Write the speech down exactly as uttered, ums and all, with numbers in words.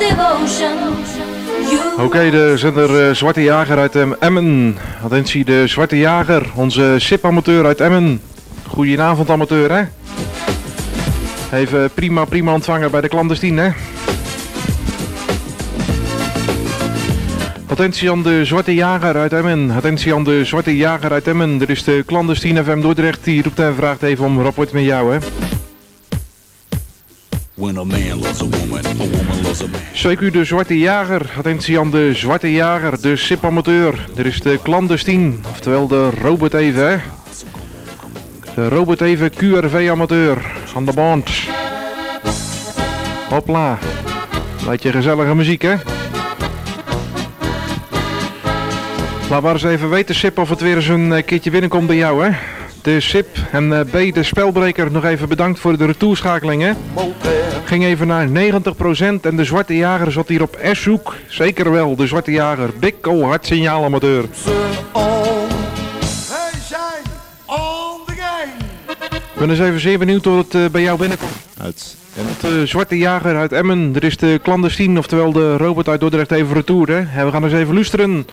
Oké, okay, de zender uh, Zwarte Jager uit um, Emmen. Attentie, de Zwarte Jager, onze S I P-amateur uit Emmen. Goedenavond, amateur, hè? Even prima, prima ontvangen bij de clandestine, hè? Attentie aan de Zwarte Jager uit Emmen. Attentie aan de Zwarte Jager uit Emmen. Er is de clandestine F M Dordrecht. Die roept en vraagt even om rapport met jou, hè? When a man loves a woman, a woman loves a man. C Q de Zwarte Jager. Attentie aan de Zwarte Jager, de S I P-amateur. Er is de clandestine, oftewel de Robert even, hè? De Robert even Q R V-amateur. Aan de band. Hopla. Beetje gezellige muziek, hè? Laat maar eens even weten, Sip, of het weer eens een keertje binnenkomt bij jou, hè? De Sip en uh, B, de spelbreker, nog even bedankt voor de retourschakeling, hè? Ging even naar negentig procent en de Zwarte Jager zat hier op S-zoek. Zeker wel, de Zwarte Jager. Bikkel, hard signaal, amateur. Ik ben eens even zeer benieuwd hoe het uh, bij jou binnenkomt. Uit de Zwarte Jager uit Emmen. Er is de clandestine, oftewel de Robert uit Dordrecht even retour, hè? En we gaan eens even luisteren.